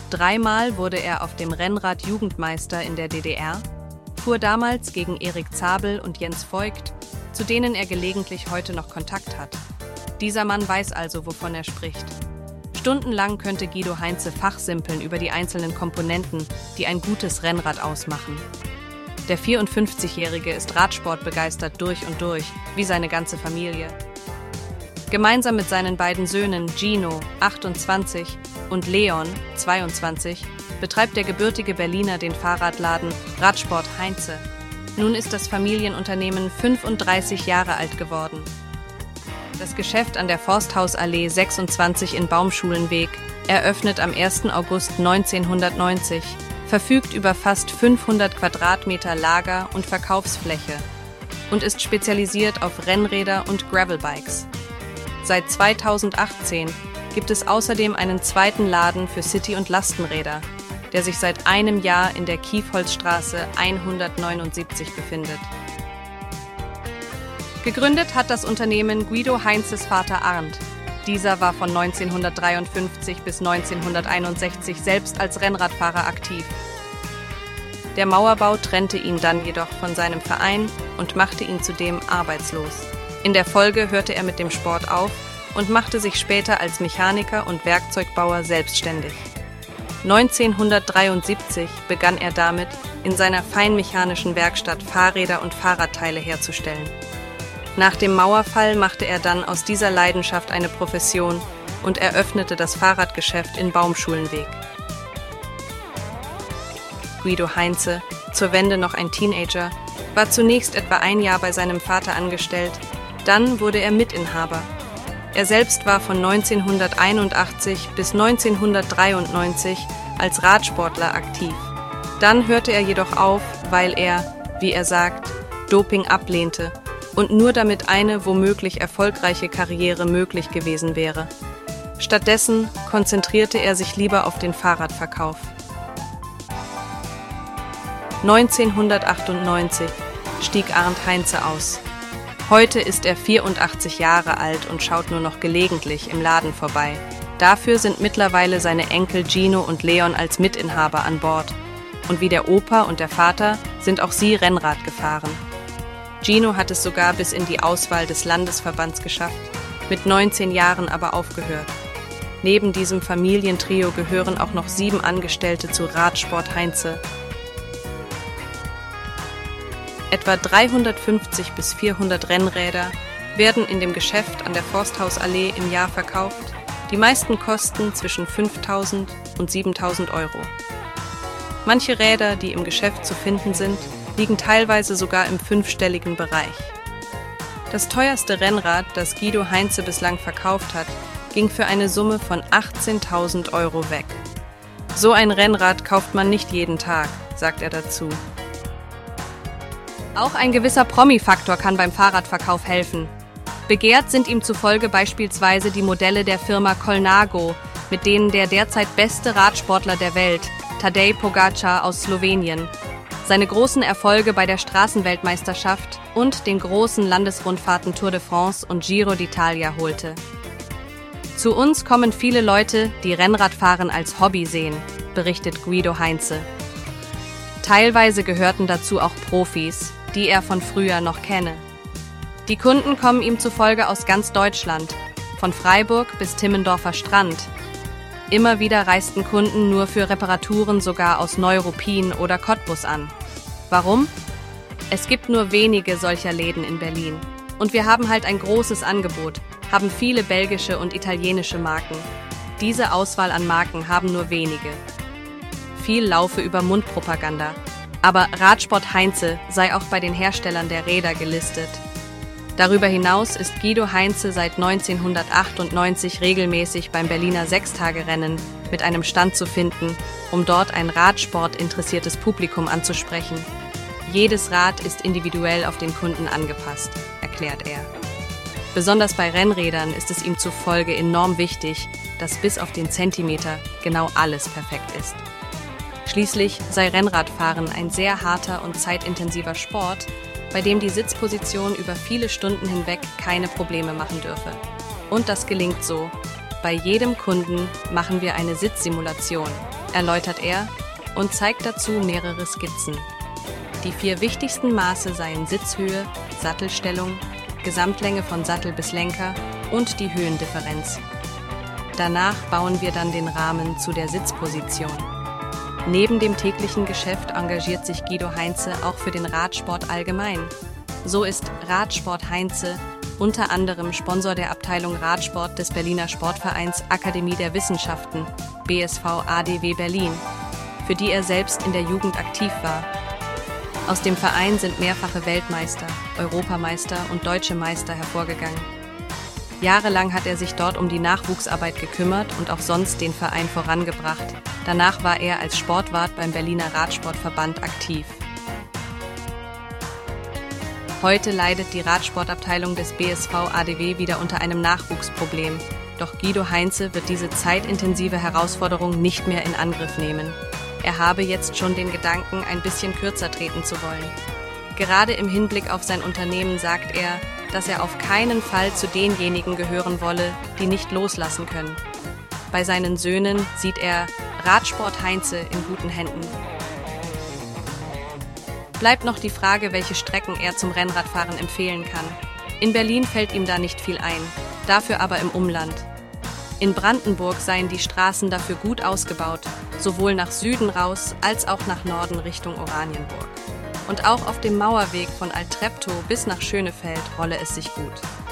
3-mal wurde er auf dem Rennrad Jugendmeister in der DDR, fuhr damals gegen Erik Zabel und Jens Voigt, zu denen er gelegentlich heute noch Kontakt hat. Dieser Mann weiß also, wovon er spricht. Stundenlang könnte Guido Heinze fachsimpeln über die einzelnen Komponenten, die ein gutes Rennrad ausmachen. Der 54-Jährige ist Radsport begeistert durch und durch, wie seine ganze Familie. Gemeinsam mit seinen beiden Söhnen Gino, 28, und Leon, 22, betreibt der gebürtige Berliner den Fahrradladen Radsport Heinze. Nun ist das Familienunternehmen 35 Jahre alt geworden. Das Geschäft an der Forsthausallee 26 in Baumschulenweg eröffnet am 1. August 1990, verfügt über fast 500 Quadratmeter Lager- und Verkaufsfläche und ist spezialisiert auf Rennräder und Gravelbikes. Seit 2018 gibt es außerdem einen zweiten Laden für City- und Lastenräder, der sich seit einem Jahr in der Kiefholzstraße 179 befindet. Gegründet hat das Unternehmen Guido Heinzes Vater Arndt. Dieser war von 1953 bis 1961 selbst als Rennradfahrer aktiv. Der Mauerbau trennte ihn dann jedoch von seinem Verein und machte ihn zudem arbeitslos. In der Folge hörte er mit dem Sport auf und machte sich später als Mechaniker und Werkzeugbauer selbstständig. 1973 begann er damit, in seiner feinmechanischen Werkstatt Fahrräder und Fahrradteile herzustellen. Nach dem Mauerfall machte er dann aus dieser Leidenschaft eine Profession und eröffnete das Fahrradgeschäft in Baumschulenweg. Guido Heinze, zur Wende noch ein Teenager, war zunächst etwa ein Jahr bei seinem Vater angestellt, dann wurde er Mitinhaber. Er selbst war von 1981 bis 1993 als Radsportler aktiv. Dann hörte er jedoch auf, weil er, wie er sagt, Doping ablehnte und nur damit eine womöglich erfolgreiche Karriere möglich gewesen wäre. Stattdessen konzentrierte er sich lieber auf den Fahrradverkauf. 1998 stieg Arndt Heinze aus. Heute ist er 84 Jahre alt und schaut nur noch gelegentlich im Laden vorbei. Dafür sind mittlerweile seine Enkel Gino und Leon als Mitinhaber an Bord. Und wie der Opa und der Vater sind auch sie Rennrad gefahren. Gino hat es sogar bis in die Auswahl des Landesverbands geschafft, mit 19 Jahren aber aufgehört. Neben diesem Familientrio gehören auch noch 7 Angestellte zu Radsport Heinze. Etwa 350 bis 400 Rennräder werden in dem Geschäft an der Forsthausallee im Jahr verkauft. Die meisten kosten zwischen 5.000 und 7.000 Euro. Manche Räder, die im Geschäft zu finden sind, liegen teilweise sogar im 5-stelligen Bereich. Das teuerste Rennrad, das Guido Heinze bislang verkauft hat, ging für eine Summe von 18.000 Euro weg. So ein Rennrad kauft man nicht jeden Tag, sagt er dazu. Auch ein gewisser Promi-Faktor kann beim Fahrradverkauf helfen. Begehrt sind ihm zufolge beispielsweise die Modelle der Firma Colnago, mit denen der derzeit beste Radsportler der Welt, Tadej Pogačar aus Slowenien, seine großen Erfolge bei der Straßenweltmeisterschaft und den großen Landesrundfahrten Tour de France und Giro d'Italia holte. Zu uns kommen viele Leute, die Rennradfahren als Hobby sehen, berichtet Guido Heinze. Teilweise gehörten dazu auch Profis, die er von früher noch kenne. Die Kunden kommen ihm zufolge aus ganz Deutschland, von Freiburg bis Timmendorfer Strand. Immer wieder reisten Kunden nur für Reparaturen sogar aus Neuruppin oder Cottbus an. Warum? Es gibt nur wenige solcher Läden in Berlin. Und wir haben halt ein großes Angebot, haben viele belgische und italienische Marken. Diese Auswahl an Marken haben nur wenige. Viel laufe über Mundpropaganda. Aber Radsport Heinze sei auch bei den Herstellern der Räder gelistet. Darüber hinaus ist Guido Heinze seit 1998 regelmäßig beim Berliner Sechstagerennen mit einem Stand zu finden, um dort ein Radsport-interessiertes Publikum anzusprechen. Jedes Rad ist individuell auf den Kunden angepasst, erklärt er. Besonders bei Rennrädern ist es ihm zufolge enorm wichtig, dass bis auf den Zentimeter genau alles perfekt ist. Schließlich sei Rennradfahren ein sehr harter und zeitintensiver Sport, bei dem die Sitzposition über viele Stunden hinweg keine Probleme machen dürfe. Und das gelingt so. Bei jedem Kunden machen wir eine Sitzsimulation, erläutert er und zeigt dazu mehrere Skizzen. Die 4 wichtigsten Maße seien Sitzhöhe, Sattelstellung, Gesamtlänge von Sattel bis Lenker und die Höhendifferenz. Danach bauen wir dann den Rahmen zu der Sitzposition. Neben dem täglichen Geschäft engagiert sich Guido Heinze auch für den Radsport allgemein. So ist Radsport Heinze unter anderem Sponsor der Abteilung Radsport des Berliner Sportvereins Akademie der Wissenschaften, BSV ADW Berlin, für die er selbst in der Jugend aktiv war. Aus dem Verein sind mehrfache Weltmeister, Europameister und deutsche Meister hervorgegangen. Jahrelang hat er sich dort um die Nachwuchsarbeit gekümmert und auch sonst den Verein vorangebracht. Danach war er als Sportwart beim Berliner Radsportverband aktiv. Heute leidet die Radsportabteilung des BSV ADW wieder unter einem Nachwuchsproblem. Doch Guido Heinze wird diese zeitintensive Herausforderung nicht mehr in Angriff nehmen. Er habe jetzt schon den Gedanken, ein bisschen kürzer treten zu wollen. Gerade im Hinblick auf sein Unternehmen sagt er, dass er auf keinen Fall zu denjenigen gehören wolle, die nicht loslassen können. Bei seinen Söhnen sieht er Radsport Heinze in guten Händen. Bleibt noch die Frage, welche Strecken er zum Rennradfahren empfehlen kann. In Berlin fällt ihm da nicht viel ein, dafür aber im Umland. In Brandenburg seien die Straßen dafür gut ausgebaut, sowohl nach Süden raus als auch nach Norden Richtung Oranienburg. Und auch auf dem Mauerweg von Alt-Treptow bis nach Schönefeld rolle es sich gut.